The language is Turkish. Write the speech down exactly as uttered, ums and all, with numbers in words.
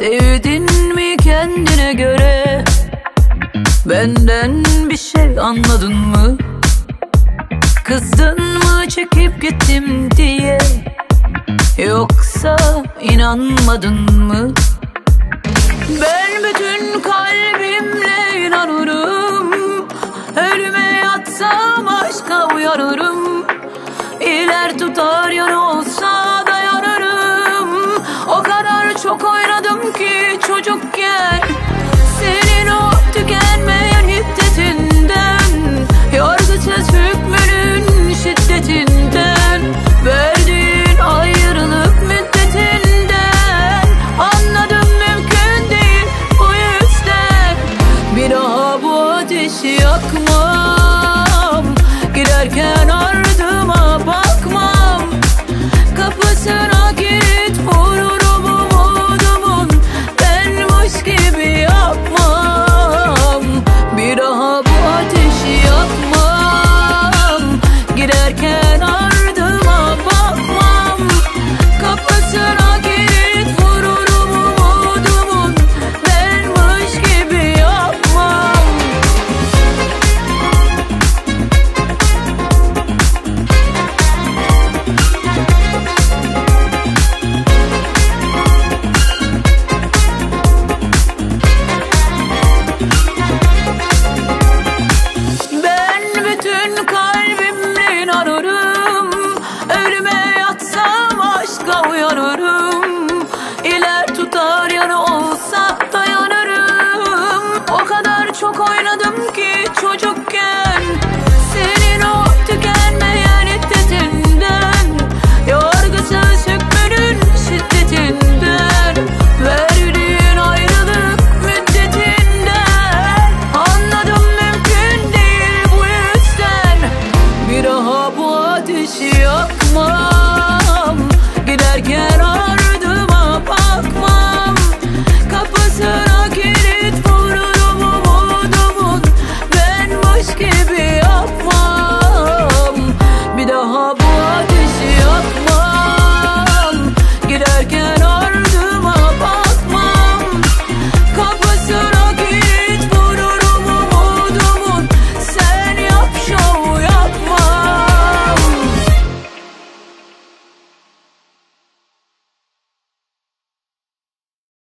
Sevdin mi kendine göre? Benden bir şey anladın mı? Kızdın mı çekip gittim diye? Yoksa inanmadın mı? Ben bütün kalbimle inanırım. Ölüme yatsam aşka uyanırım. İler tutar yan olsam